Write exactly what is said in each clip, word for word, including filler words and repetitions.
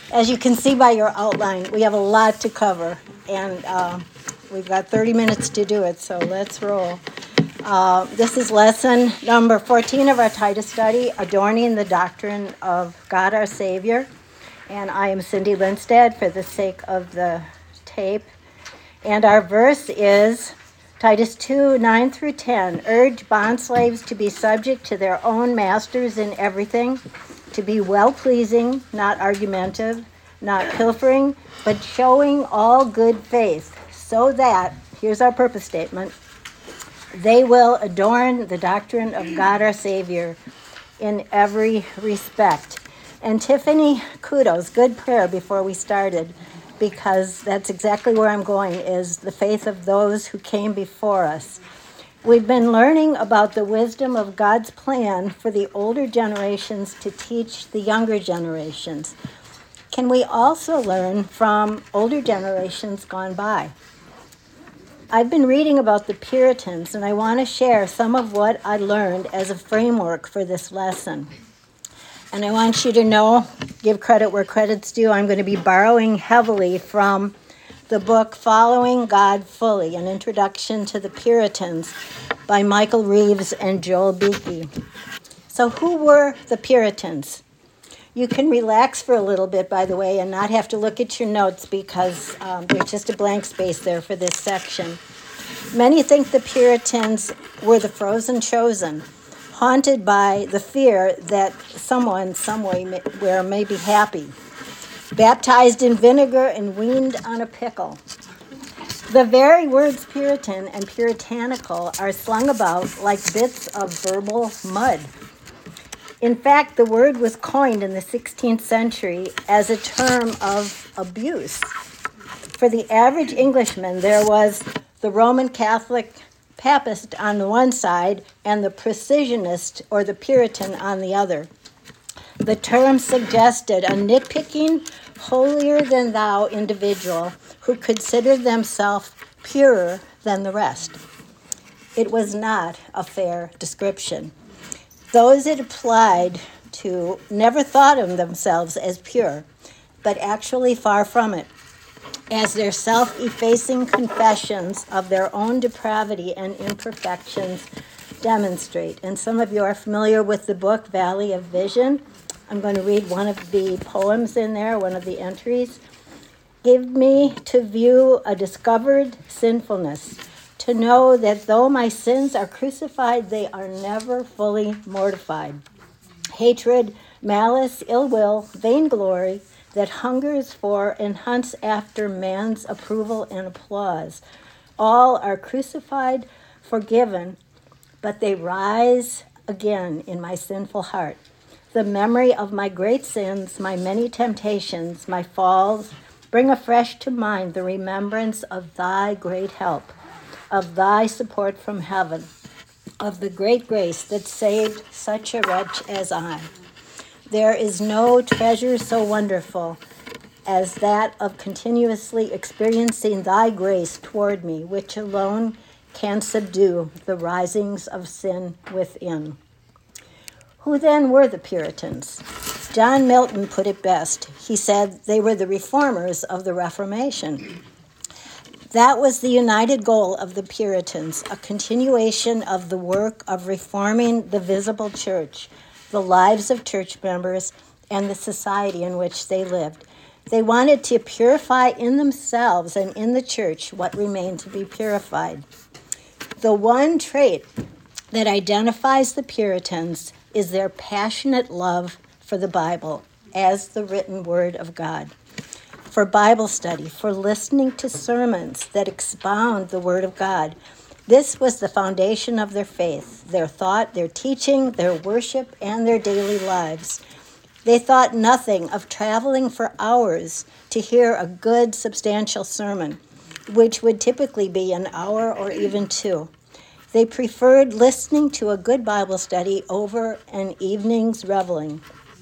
As you can see by your outline, we have a lot to cover, and uh, we've got thirty minutes to do it, so let's roll. Uh, this is lesson number fourteen of our Titus study, Adorning the Doctrine of God our Savior. And I am Cindy Lindstad for the sake of the tape. And our verse is Titus two, nine through ten. Urge bondslaves to be subject to their own masters in everything, to be well-pleasing, not argumentative, not pilfering, but showing all good faith, so that, here's our purpose statement, they will adorn the doctrine of God our Savior in every respect. And Tiffany, kudos, good prayer before we started, because that's exactly where I'm going, is the faith of those who came before us. We've been learning about the wisdom of God's plan for the older generations to teach the younger generations. Can we also learn from older generations gone by? I've been reading about the Puritans, and I want to share some of what I learned as a framework for this lesson. And I want you to know, give credit where credit's due, I'm going to be borrowing heavily from the book Following God Fully, an introduction to the Puritans by Michael Reeves and Joel Beeke. So who were the Puritans? You can relax for a little bit, by the way, and not have to look at your notes because um, there's just a blank space there for this section. Many think the Puritans were the frozen chosen, haunted by the fear that someone somewhere may be happy, baptized in vinegar and weaned on a pickle. The very words Puritan and puritanical are slung about like bits of verbal mud. In fact, the word was coined in the sixteenth century as a term of abuse. For the average Englishman, there was the Roman Catholic Papist on the one side and the precisionist or the Puritan on the other. The term suggested a nitpicking, holier-than-thou individual who considered themselves purer than the rest. It was not a fair description. Those it applied to never thought of themselves as pure, but actually far from it, as their self-effacing confessions of their own depravity and imperfections demonstrate. And some of you are familiar with the book Valley of Vision. I'm going to read one of the poems in there, one of the entries. Give me to view a discovered sinfulness, to know that though my sins are crucified, they are never fully mortified. Hatred, malice, ill will, vainglory, that hungers for and hunts after man's approval and applause. All are crucified, forgiven, but they rise again in my sinful heart. The memory of my great sins, my many temptations, my falls, bring afresh to mind the remembrance of thy great help, of thy support from heaven, of the great grace that saved such a wretch as I. There is no treasure so wonderful as that of continuously experiencing thy grace toward me, which alone can subdue the risings of sin within. Who then were the Puritans? John Milton put it best. He said they were the reformers of the Reformation. That was the united goal of the Puritans, a continuation of the work of reforming the visible church, the lives of church members, and the society in which they lived. They wanted to purify in themselves and in the church what remained to be purified. The one trait that identifies the Puritans is their passionate love for the Bible as the written word of God, for Bible study, for listening to sermons that expound the word of God. This was the foundation of their faith, their thought, their teaching, their worship, and their daily lives. They thought nothing of traveling for hours to hear a good, substantial sermon, which would typically be an hour or even two. They preferred listening to a good Bible study over an evening's reveling.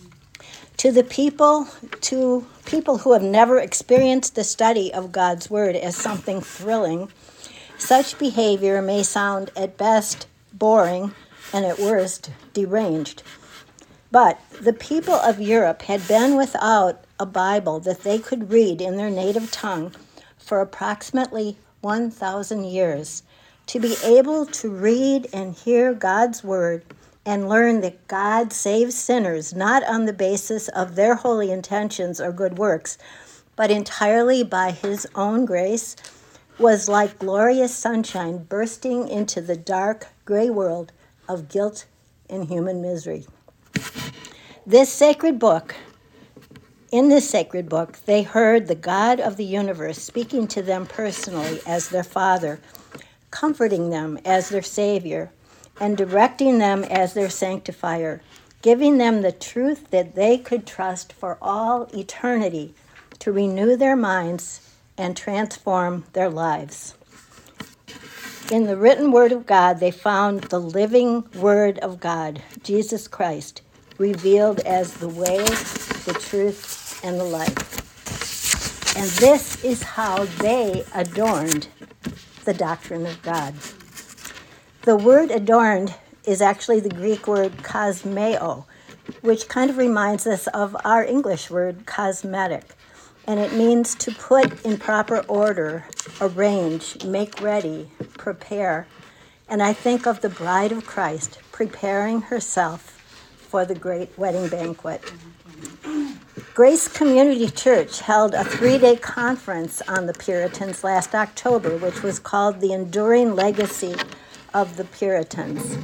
To the people, to people who have never experienced the study of God's word as something thrilling, such behavior may sound at best boring and at worst deranged. But the people of Europe had been without a Bible that they could read in their native tongue for approximately one thousand years. To be able to read and hear God's word and learn that God saves sinners not on the basis of their holy intentions or good works, but entirely by his own grace, was like glorious sunshine bursting into the dark, gray world of guilt and human misery. This sacred book, in this sacred book, they heard the God of the universe speaking to them personally as their Father, comforting them as their Savior, and directing them as their sanctifier, giving them the truth that they could trust for all eternity to renew their minds and transform their lives. In the written word of God, they found the living word of God, Jesus Christ, revealed as the way, the truth, and the life. And this is how they adorned the doctrine of God. The word adorned is actually the Greek word kosmeo, which kind of reminds us of our English word cosmetic. And it means to put in proper order, arrange, make ready, prepare. And I think of the bride of Christ preparing herself for the great wedding banquet. Grace Community Church held a three-day conference on the Puritans last October, which was called The Enduring Legacy of the Puritans.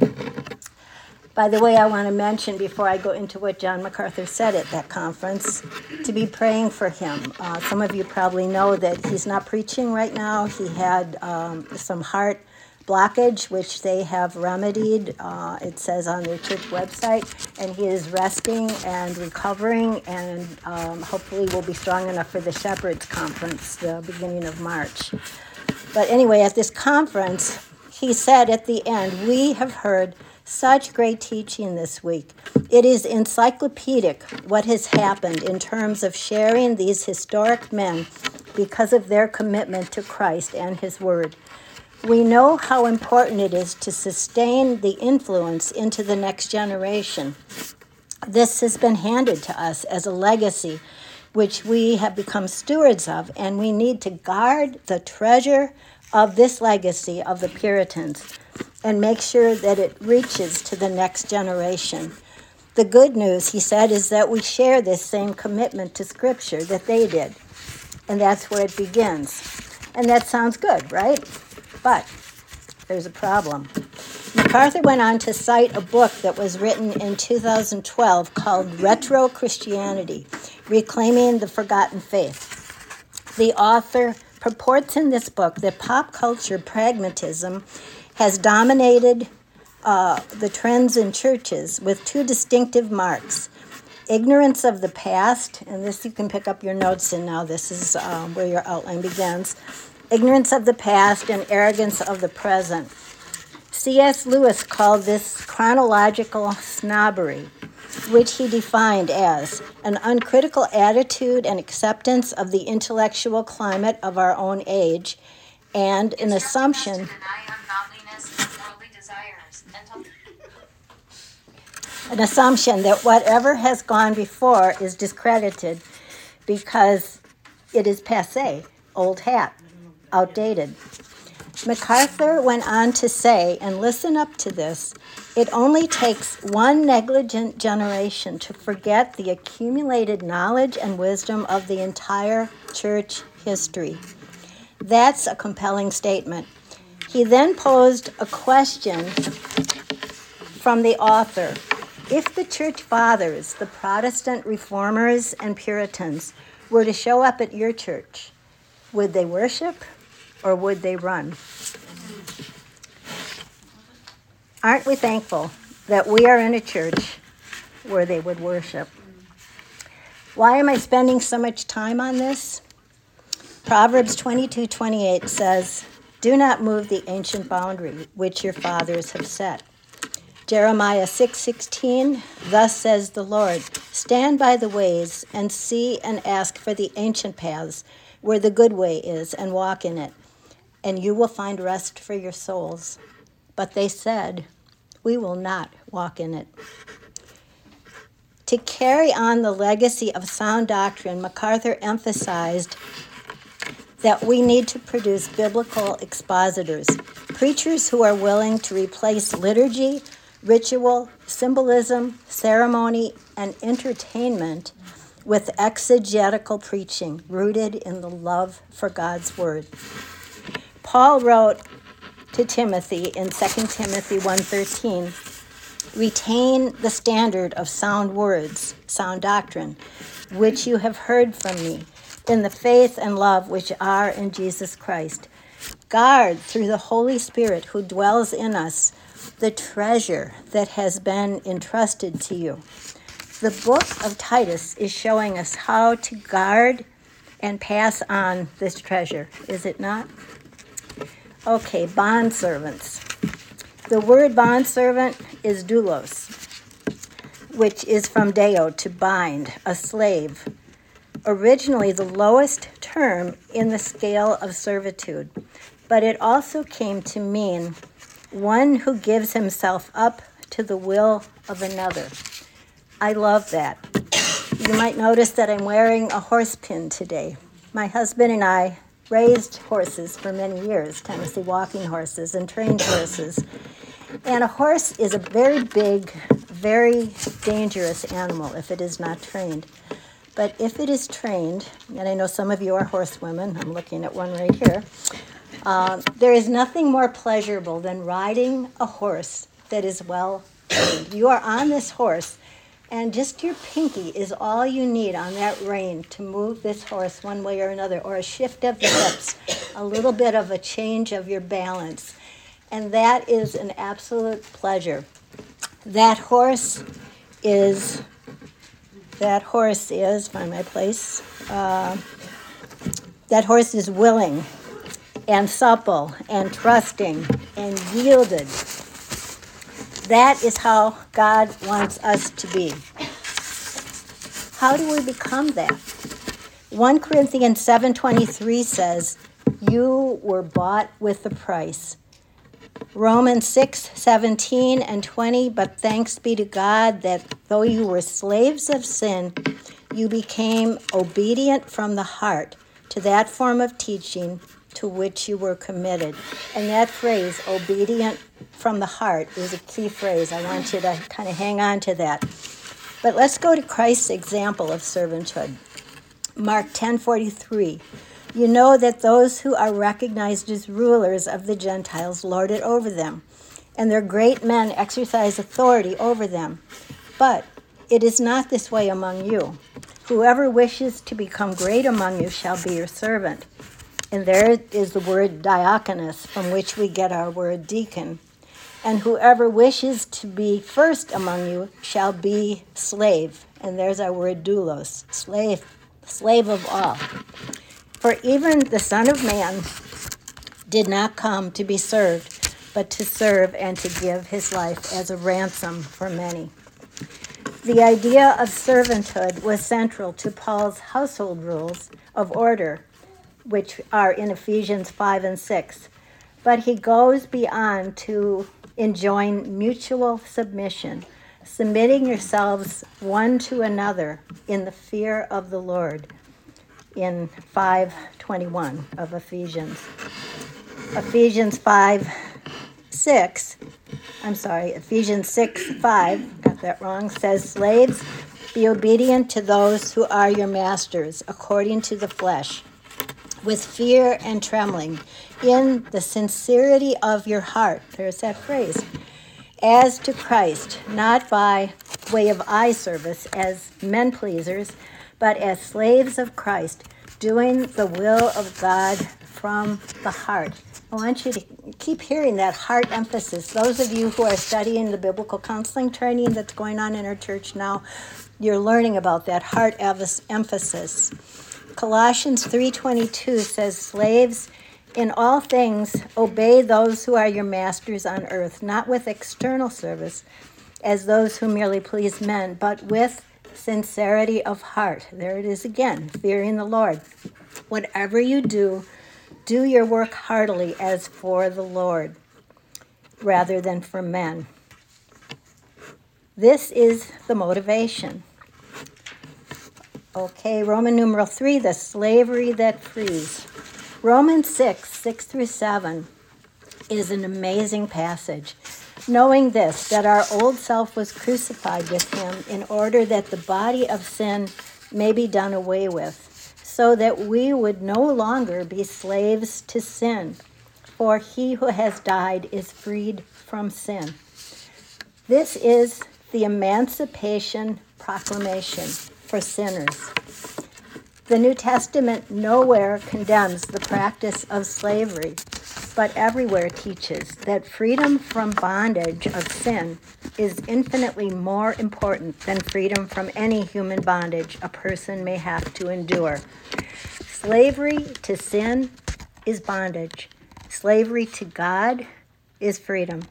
By the way, I want to mention before I go into what John MacArthur said at that conference, to be praying for him. Uh, some of you probably know that he's not preaching right now. He had um, some heart blockage, which they have remedied, uh, it says on their church website, and he is resting and recovering, and um, hopefully will be strong enough for the Shepherds Conference, the beginning of March. But anyway, at this conference, he said at the end, "We have heard such great teaching this week. It is encyclopedic what has happened in terms of sharing these historic men because of their commitment to Christ and his word. We know how important it is to sustain the influence into the next generation. This has been handed to us as a legacy which we have become stewards of, and we need to guard the treasure of this legacy of the Puritans and make sure that it reaches to the next generation. The good news," he said, "is that we share this same commitment to Scripture that they did, and that's where it begins." And that sounds good, right? But there's a problem. MacArthur went on to cite a book that was written in two thousand twelve called Retro Christianity, Reclaiming the Forgotten Faith. The author purports in this book that pop culture pragmatism has dominated uh, the trends in churches with two distinctive marks: ignorance of the past, and this you can pick up your notes in now, this is uh, where your outline begins, ignorance of the past and arrogance of the present. C S Lewis called this chronological snobbery, which he defined as an uncritical attitude and acceptance of the intellectual climate of our own age, and an assumption an assumption that whatever has gone before is discredited because it is passé, old hat, outdated. MacArthur went on to say, and listen up to this, it only takes one negligent generation to forget the accumulated knowledge and wisdom of the entire church history. That's a compelling statement. He then posed a question from the author. If the church fathers, the Protestant reformers and Puritans, were to show up at your church, would they worship or would they run? Aren't we thankful that we are in a church where they would worship? Why am I spending so much time on this? Proverbs twenty-two twenty-eight says, "Do not move the ancient boundary which your fathers have set." Jeremiah six sixteen, "Thus says the Lord, stand by the ways and see and ask for the ancient paths where the good way is, and walk in it, and you will find rest for your souls." But they said, "We will not walk in it." To carry on the legacy of sound doctrine, MacArthur emphasized that we need to produce biblical expositors, preachers who are willing to replace liturgy, ritual, symbolism, ceremony, and entertainment with exegetical preaching rooted in the love for God's word. Paul wrote to Timothy in Second Timothy one thirteen, retain the standard of sound words, sound doctrine, which you have heard from me, in the faith and love which are in Jesus Christ. Guard through the Holy Spirit who dwells in us the treasure that has been entrusted to you. The book of Titus is showing us how to guard and pass on this treasure, is it not? Okay, bondservants. The word bondservant is doulos, which is from deo, to bind, a slave. Originally the lowest term in the scale of servitude, but it also came to mean one who gives himself up to the will of another. I love that. You might notice that I'm wearing a horse pin today. My husband and I raised horses for many years, Tennessee walking horses and trained horses. And a horse is a very big, very dangerous animal if it is not trained. But if it is trained, and I know some of you are horsewomen, I'm looking at one right here, uh, there is nothing more pleasurable than riding a horse that is well trained. You are on this horse, and just your pinky is all you need on that rein to move this horse one way or another, or a shift of the hips, a little bit of a change of your balance. And that is an absolute pleasure. That horse is, that horse is, find my place, uh, that horse is willing and supple and trusting and yielded. That is how God wants us to be. How do we become that? First Corinthians seven twenty-three says, you were bought with a price. Romans six seventeen and twenty, but thanks be to God that though you were slaves of sin, you became obedient from the heart to that form of teaching to which you were committed. And that phrase, obedient from the heart, is a key phrase. I want you to kind of hang on to that. But let's go to Christ's example of servanthood. Mark ten forty-three. You know that those who are recognized as rulers of the Gentiles lord it over them, and their great men exercise authority over them. But it is not this way among you. Whoever wishes to become great among you shall be your servant. And there is the word diakonos, from which we get our word deacon. And whoever wishes to be first among you shall be slave. And there's our word doulos, slave, slave of all. For even the Son of Man did not come to be served, but to serve and to give his life as a ransom for many. The idea of servanthood was central to Paul's household rules of order, which are in Ephesians five and six. But he goes beyond to enjoin mutual submission, submitting yourselves one to another in the fear of the Lord, in five twenty-one of Ephesians. Ephesians five six, I'm sorry, Ephesians six five, got that wrong, says, slaves, be obedient to those who are your masters, according to the flesh, with fear and trembling, in the sincerity of your heart. There's that phrase. As to Christ, not by way of eye service as men pleasers, but as slaves of Christ, doing the will of God from the heart. I want you to keep hearing that heart emphasis. Those of you who are studying the biblical counseling training that's going on in our church now, you're learning about that heart emphasis. Colossians three twenty-two says, slaves, in all things obey those who are your masters on earth, not with external service as those who merely please men, but with sincerity of heart. There it is again, fearing the Lord. Whatever you do, do your work heartily as for the Lord, rather than for men. This is the motivation. Okay, Roman numeral three, the slavery that frees. Romans six, six through seven is an amazing passage. Knowing this, that our old self was crucified with him in order that the body of sin may be done away with, so that we would no longer be slaves to sin. For he who has died is freed from sin. This is the Emancipation Proclamation for sinners. The New Testament nowhere condemns the practice of slavery, but everywhere teaches that freedom from bondage of sin is infinitely more important than freedom from any human bondage a person may have to endure. Slavery to sin is bondage. Slavery to God is freedom.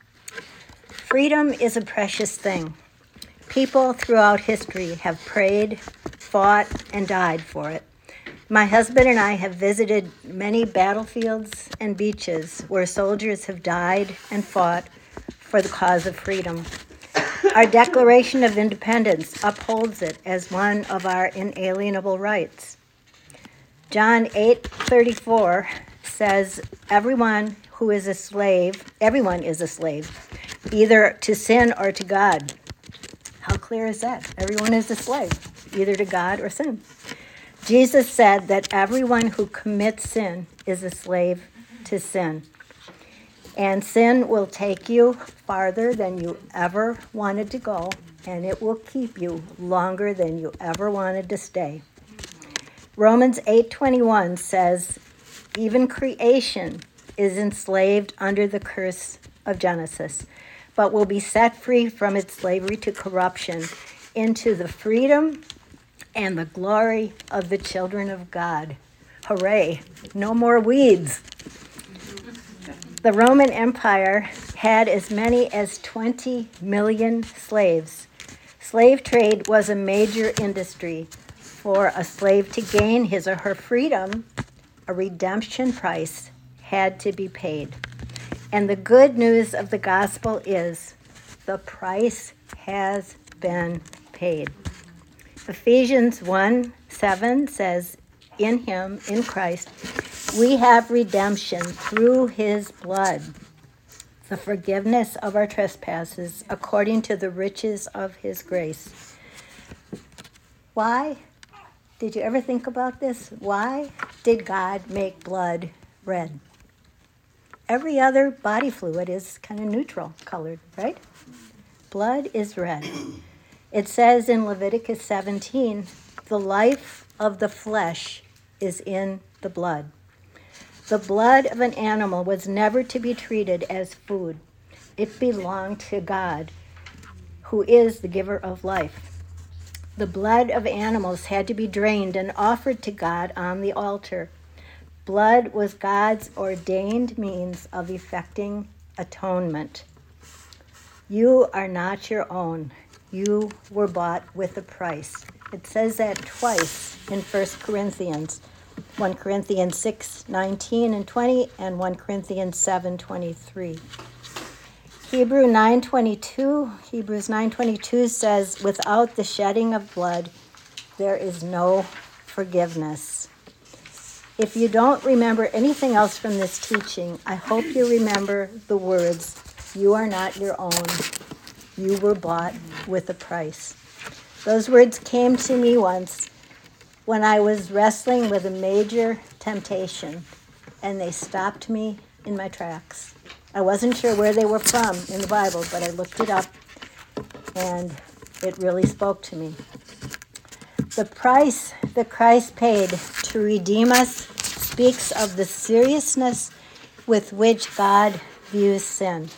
Freedom is a precious thing. People throughout history have prayed, fought, and died for it. My husband and I have visited many battlefields and beaches where soldiers have died and fought for the cause of freedom. Our Declaration of Independence upholds it as one of our inalienable rights. John eight thirty-four says, everyone who is a slave, everyone is a slave, either to sin or to God. How clear is that? Everyone is a slave, either to God or sin. Jesus said that everyone who commits sin is a slave to sin. And sin will take you farther than you ever wanted to go, and it will keep you longer than you ever wanted to stay. Romans eight twenty-one says, even creation is enslaved under the curse of Genesis, but will be set free from its slavery to corruption into the freedom and the glory of the children of God. Hooray, no more weeds. The Roman Empire had as many as twenty million slaves. Slave trade was a major industry. For a slave to gain his or her freedom, a redemption price had to be paid. And the good news of the gospel is the price has been paid. Ephesians one seven says, in him, in Christ, we have redemption through his blood, the forgiveness of our trespasses according to the riches of his grace. Why? Did you ever think about this? Why did God make blood red? Every other body fluid is kind of neutral colored, right? Blood is red. It says in Leviticus seventeen, the life of the flesh is in the blood. The blood of an animal was never to be treated as food. It belonged to God, who is the giver of life. The blood of animals had to be drained and offered to God on the altar. Blood was God's ordained means of effecting atonement. You are not your own. You were bought with a price. It says that twice in First Corinthians. First Corinthians six nineteen and twenty, and First Corinthians seven twenty-three. Hebrew nine twenty-two, Hebrews nine twenty-two says, without the shedding of blood, there is no forgiveness. If you don't remember anything else from this teaching, I hope you remember the words, you are not your own. You were bought with a price. Those words came to me once when I was wrestling with a major temptation, and they stopped me in my tracks. I wasn't sure where they were from in the Bible, but I looked it up, and it really spoke to me. The price that Christ paid to redeem us speaks of the seriousness with which God views sin.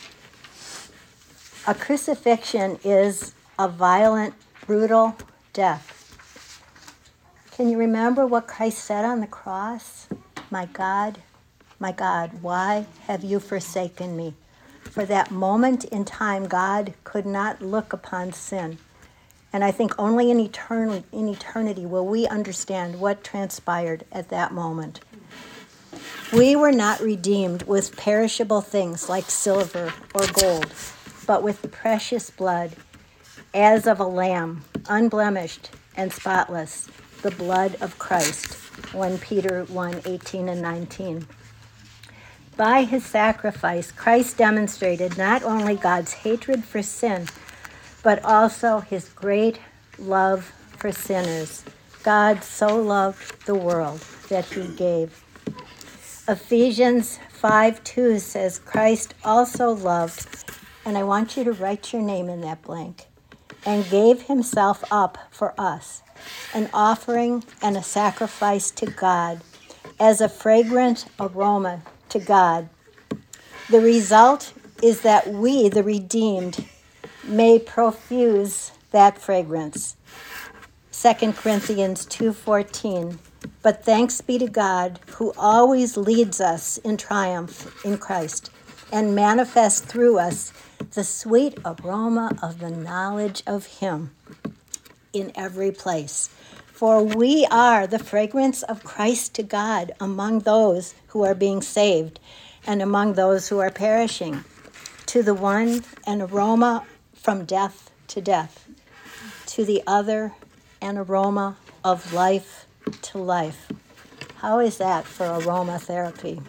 A crucifixion is a violent, brutal death. Can you remember what Christ said on the cross? My God, my God, why have you forsaken me? For that moment in time, God could not look upon sin. And I think only in eternity, in eternity will we understand what transpired at that moment. We were not redeemed with perishable things like silver or gold, but with the precious blood as of a lamb, unblemished and spotless, the blood of Christ. First Peter one, eighteen and nineteen. By his sacrifice, Christ demonstrated not only God's hatred for sin, but also his great love for sinners. God so loved the world that he gave. Ephesians five two says, Christ also loved, and I want you to write your name in that blank, and gave himself up for us, an offering and a sacrifice to God, as a fragrant aroma to God. The result is that we, the redeemed, may profuse that fragrance. Second Corinthians two fourteen. But thanks be to God, who always leads us in triumph in Christ and manifests through us the sweet aroma of the knowledge of him in every place. For we are the fragrance of Christ to God among those who are being saved and among those who are perishing. To the one, an aroma from death to death. To the other, an aroma of life to life. How is that for aromatherapy?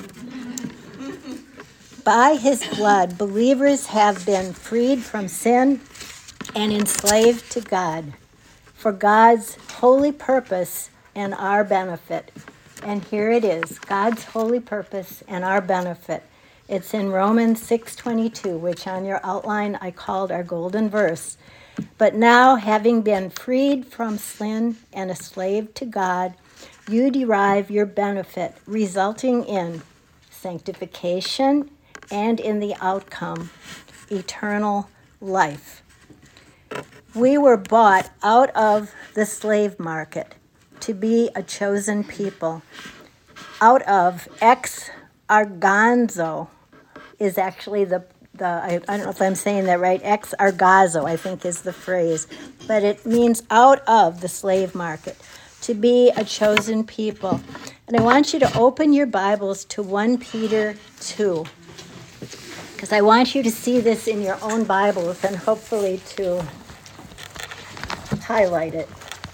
By his blood, believers have been freed from sin and enslaved to God for God's holy purpose and our benefit. And here it is, God's holy purpose and our benefit. It's in Romans six twenty-two, which on your outline I called our golden verse. But now, having been freed from sin and a slave to God, you derive your benefit, resulting in sanctification and in the outcome, eternal life. We were bought out of the slave market to be a chosen people. Out of ex arganzo is actually the The, I, I don't know if I'm saying that right, ex argazo, I think is the phrase, but it means out of the slave market, to be a chosen people. And I want you to open your Bibles to First Peter two, because I want you to see this in your own Bibles and hopefully to highlight it.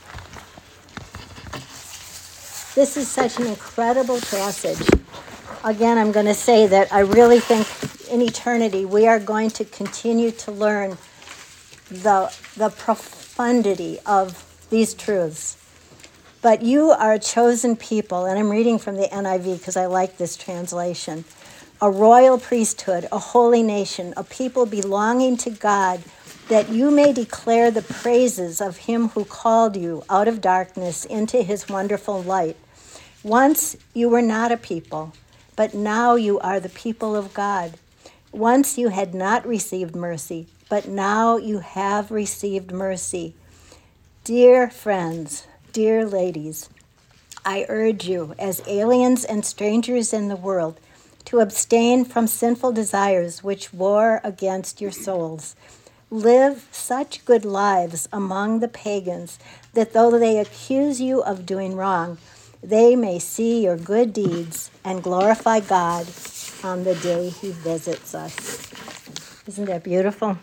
This is such an incredible passage. Again, I'm going to say that I really think in eternity we are going to continue to learn the, the profundity of these truths. But you are a chosen people, and I'm reading from the N I V because I like this translation. A royal priesthood, a holy nation, a people belonging to God, that you may declare the praises of him who called you out of darkness into his wonderful light. Once you were not a people, but now you are the people of God. Once you had not received mercy, but now you have received mercy. Dear friends, dear ladies, I urge you, as aliens and strangers in the world, to abstain from sinful desires which war against your souls. Live such good lives among the pagans that though they accuse you of doing wrong, they may see your good deeds and glorify God on the day he visits us. Isn't that beautiful?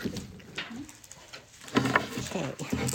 Okay.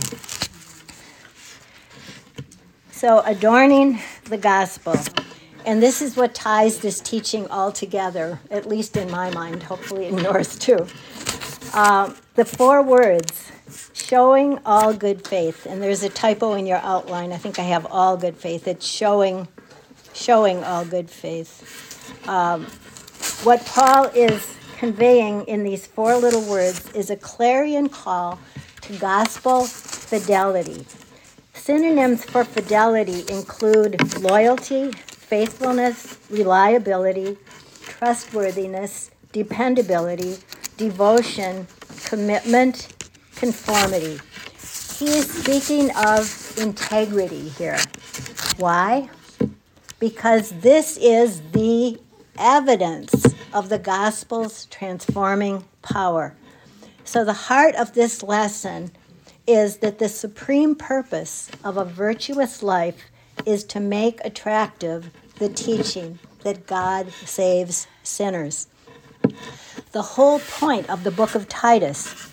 So, adorning the gospel. And this is what ties this teaching all together, at least in my mind, hopefully in yours too. Uh, the four words, showing all good faith. And there's a typo in your outline. I think I have all good faith. It's showing, showing all good faith. Um, what Paul is conveying in these four little words is a clarion call to gospel fidelity. Synonyms for fidelity include loyalty, faithfulness, reliability, trustworthiness, dependability, devotion, commitment, conformity. He is speaking of integrity here. Why? Because this is the evidence of the gospel's transforming power. So the heart of this lesson is that the supreme purpose of a virtuous life is to make attractive the teaching that God saves sinners. The whole point of the book of Titus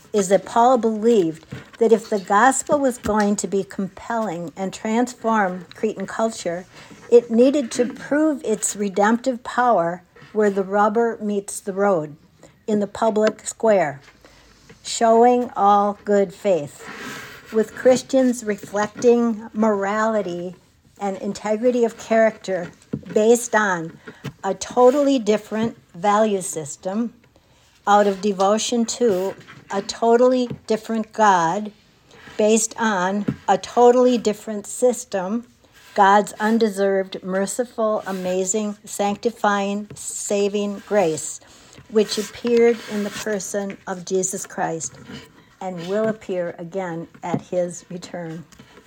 is that Paul believed that if the gospel was going to be compelling and transform Cretan culture, it needed to prove its redemptive power where the rubber meets the road, in the public square, showing all good faith, with Christians reflecting morality and integrity of character based on a totally different value system out of devotion to a totally different God based on a totally different system, God's undeserved, merciful, amazing, sanctifying, saving grace, which appeared in the person of Jesus Christ and will appear again at his return.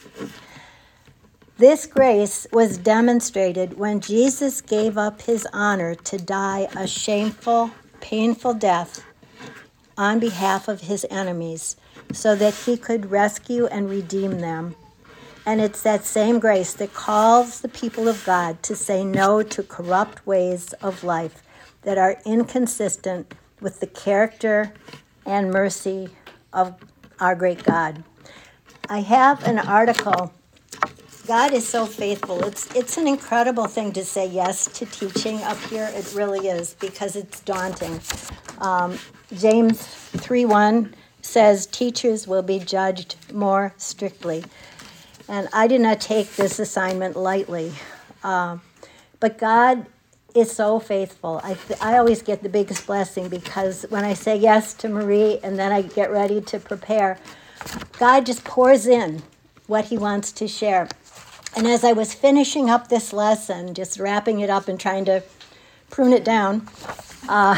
This grace was demonstrated when Jesus gave up his honor to die a shameful, painful death on behalf of his enemies so that he could rescue and redeem them. And it's that same grace that calls the people of God to say no to corrupt ways of life that are inconsistent with the character and mercy of our great God. I have an article. God is so faithful. It's it's an incredible thing to say yes to teaching up here. It really is, because it's daunting. Um, James three one says teachers will be judged more strictly. And I did not take this assignment lightly. Uh, but God is so faithful. I, th- I always get the biggest blessing, because when I say yes to Marie and then I get ready to prepare, God just pours in what he wants to share. And as I was finishing up this lesson, just wrapping it up and trying to prune it down, uh,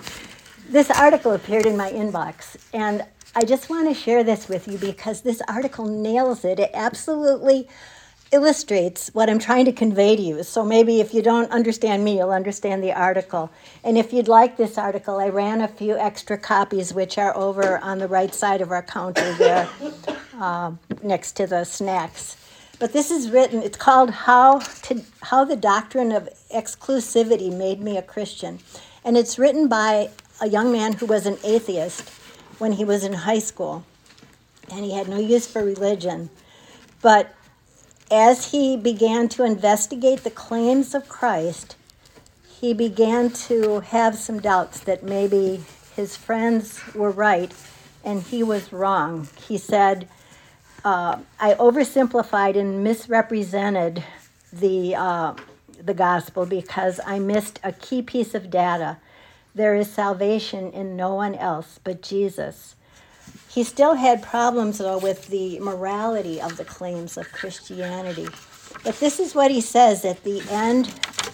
this article appeared in my inbox. And I just want to share this with you because this article nails it. It absolutely illustrates what I'm trying to convey to you. So maybe if you don't understand me, you'll understand the article. And if you'd like this article, I ran a few extra copies, which are over on the right side of our counter there, uh, next to the snacks. But this is written, it's called How to How the Doctrine of Exclusivity Made Me a Christian. And it's written by a young man who was an atheist when he was in high school. And he had no use for religion. But as he began to investigate the claims of Christ, he began to have some doubts that maybe his friends were right and he was wrong. He said, uh, I oversimplified and misrepresented the, uh, the gospel because I missed a key piece of data. There is salvation in no one else but Jesus. He still had problems, though, with the morality of the claims of Christianity. But this is what he says at the end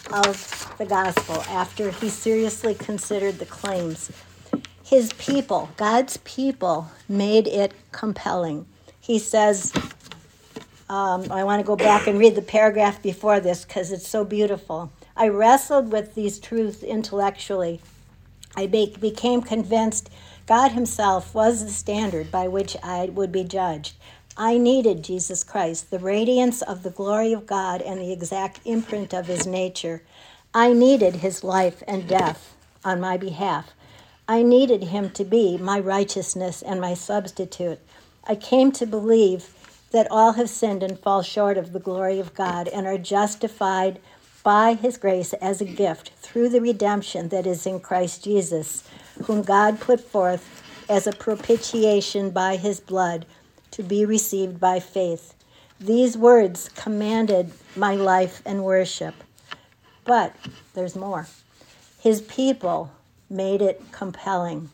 of the gospel, after he seriously considered the claims. His people, God's people, made it compelling. He says, um, I want to go back and read the paragraph before this because it's so beautiful. I wrestled with these truths intellectually. I be- became convinced God himself was the standard by which I would be judged. I needed Jesus Christ, the radiance of the glory of God and the exact imprint of his nature. I needed his life and death on my behalf. I needed him to be my righteousness and my substitute. I came to believe that all have sinned and fall short of the glory of God and are justified by his grace as a gift through the redemption that is in Christ Jesus, whom God put forth as a propitiation by his blood to be received by faith. These words commanded my life and worship. But there's more. His people made it compelling.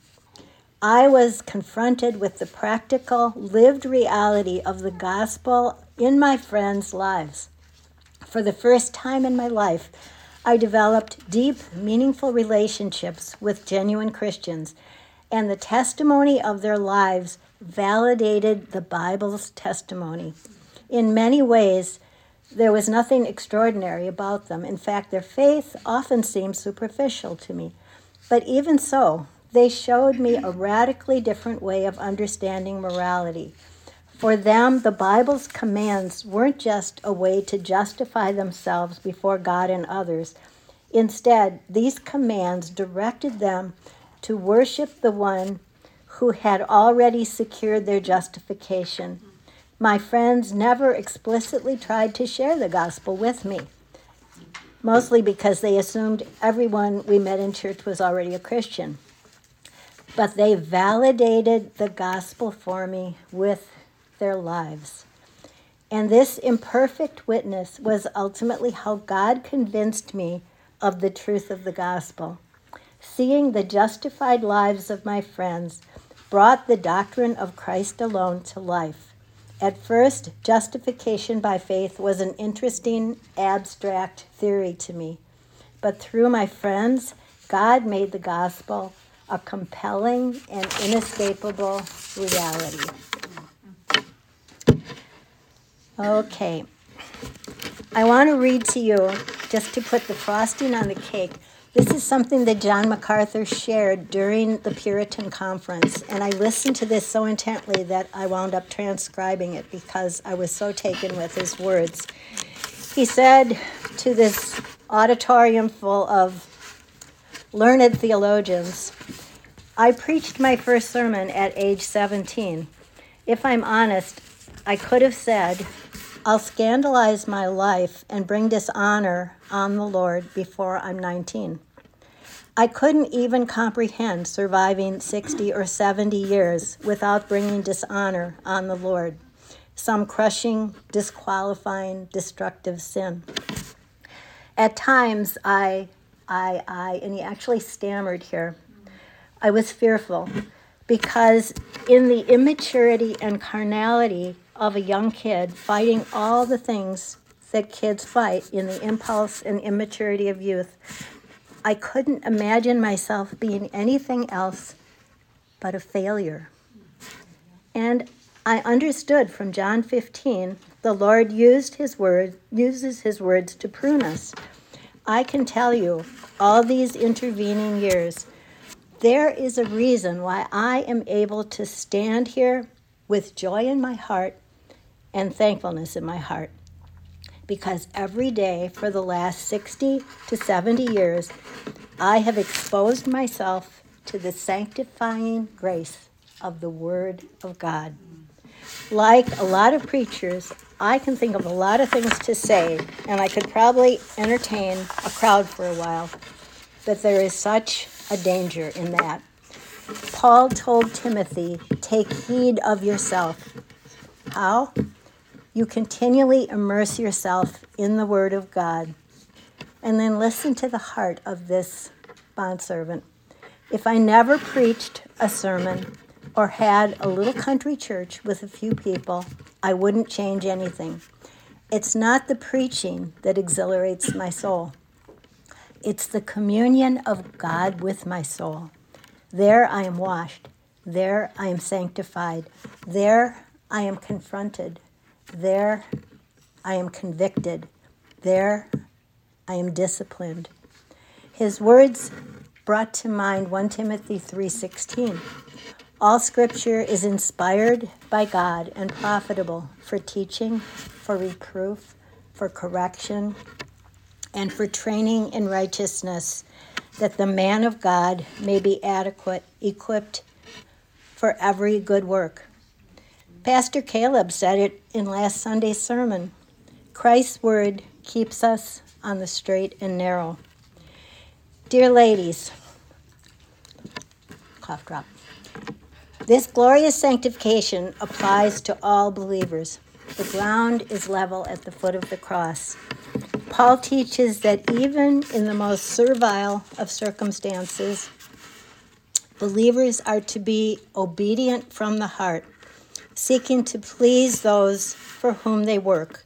I was confronted with the practical, lived reality of the gospel in my friends' lives. For the first time in my life, I developed deep, meaningful relationships with genuine Christians, and the testimony of their lives validated the Bible's testimony. In many ways, there was nothing extraordinary about them. In fact, their faith often seemed superficial to me. But even so, they showed me a radically different way of understanding morality. For them, the Bible's commands weren't just a way to justify themselves before God and others. Instead, these commands directed them to worship the one who had already secured their justification. My friends never explicitly tried to share the gospel with me, mostly because they assumed everyone we met in church was already a Christian. But they validated the gospel for me with their lives. And this imperfect witness was ultimately how God convinced me of the truth of the gospel. Seeing the justified lives of my friends brought the doctrine of Christ alone to life. At first, justification by faith was an interesting, abstract theory to me. But through my friends, God made the gospel a compelling and inescapable reality. Okay. I want to read to you, just to put the frosting on the cake. This is something that John MacArthur shared during the Puritan Conference, and I listened to this so intently that I wound up transcribing it because I was so taken with his words. He said to this auditorium full of learned theologians, "I preached my first sermon at age seventeen. If I'm honest, I could have said, I'll scandalize my life and bring dishonor on the Lord before I'm nineteen. I couldn't even comprehend surviving sixty or seventy years without bringing dishonor on the Lord, some crushing, disqualifying, destructive sin. At times, I, I, I, and he actually stammered here, I was fearful because in the immaturity and carnality of a young kid fighting all the things that kids fight in the impulse and immaturity of youth, I couldn't imagine myself being anything else but a failure. And I understood from John fifteen, the Lord used his word, uses his words to prune us. I can tell you, all these intervening years, there is a reason why I am able to stand here with joy in my heart and thankfulness in my heart. Because every day for the last sixty to seventy years, I have exposed myself to the sanctifying grace of the Word of God. Like a lot of preachers, I can think of a lot of things to say, and I could probably entertain a crowd for a while, but there is such a danger in that. Paul told Timothy, take heed of yourself. How? You continually immerse yourself in the Word of God, and then listen to the heart of this bondservant. If I never preached a sermon or had a little country church with a few people, I wouldn't change anything. It's not the preaching that exhilarates my soul. It's the communion of God with my soul. There I am washed. There I am sanctified. There I am confronted. There I am convicted. There I am disciplined. His words brought to mind First Timothy three sixteen. All scripture is inspired by God and profitable for teaching, for reproof, for correction, and for training in righteousness, that the man of God may be adequate, equipped for every good work. Pastor Caleb said it in last Sunday's sermon. Christ's word keeps us on the straight and narrow. Dear ladies, cough drop. This glorious sanctification applies to all believers. The ground is level at the foot of the cross. Paul teaches that even in the most servile of circumstances, believers are to be obedient from the heart, seeking to please those for whom they work,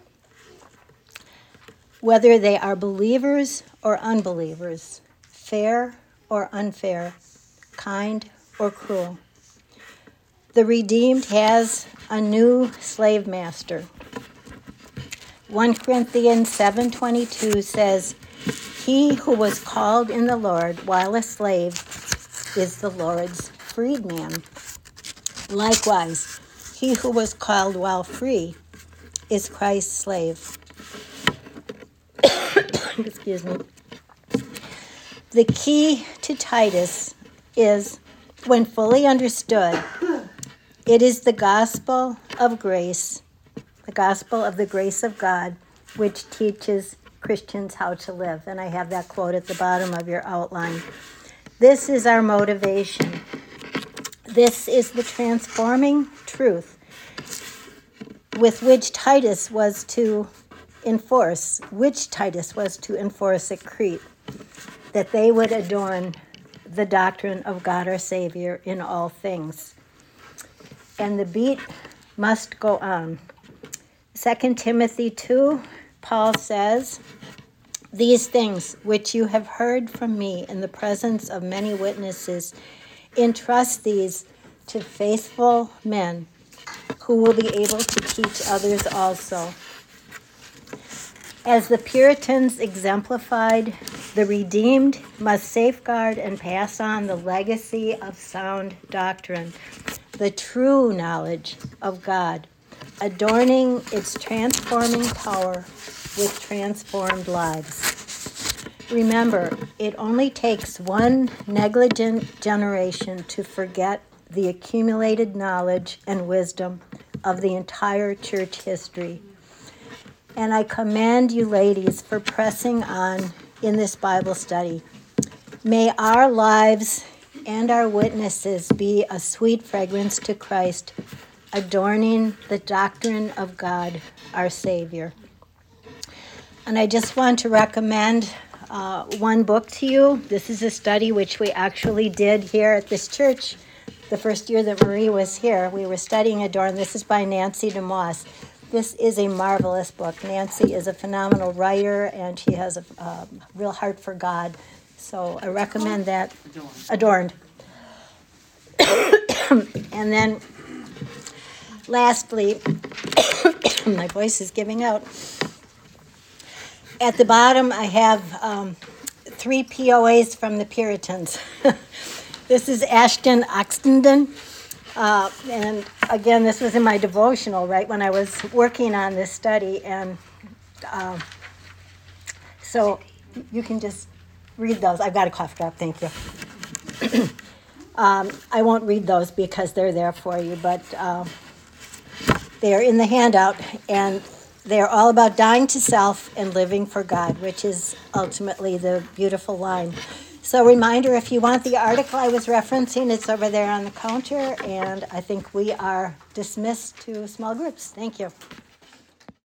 whether they are believers or unbelievers, fair or unfair, kind or cruel. The redeemed has a new slave master. First Corinthians seven twenty-two says, he who was called in the Lord while a slave is the Lord's freedman. Likewise, he who was called while free is Christ's slave. Excuse me. The key to Titus is When fully understood, it is the gospel of grace, the gospel of the grace of God, which teaches Christians how to live. And I have that quote at the bottom of your outline. This is our motivation. This is the transforming truth with which Titus was to enforce, which Titus was to enforce at Crete, that they would adorn the doctrine of God our Savior in all things. And the beat must go on. Second Timothy two, Paul says, these things which you have heard from me in the presence of many witnesses, entrust these to faithful men who will be able to teach others also. As the Puritans exemplified, the redeemed must safeguard and pass on the legacy of sound doctrine, the true knowledge of God, adorning its transforming power with transformed lives. Remember, it only takes one negligent generation to forget the accumulated knowledge and wisdom of the entire church history. And I commend you ladies for pressing on in this Bible study. May our lives and our witnesses be a sweet fragrance to Christ, adorning the doctrine of God, our Savior. And I just want to recommend uh, one book to you. This is a study which we actually did here at this church the first year that Marie was here. We were studying Adorn. This is by Nancy DeMoss. This is a marvelous book. Nancy is a phenomenal writer, and she has a, a real heart for God. So I recommend that. Adorned. And then, lastly, my voice is giving out. At the bottom, I have um, three P O As from the Puritans. This is Ashton Oxenden. Uh, and again, this was in my devotional, right, when I was working on this study. And uh, so you can just read those. I've got a cough drop, thank you. um, I won't read those because they're there for you, but uh, they're in the handout. And they're all about dying to self and living for God, which is ultimately the beautiful line. So reminder, if you want the article I was referencing, it's over there on the counter, and I think we are dismissed to small groups. Thank you.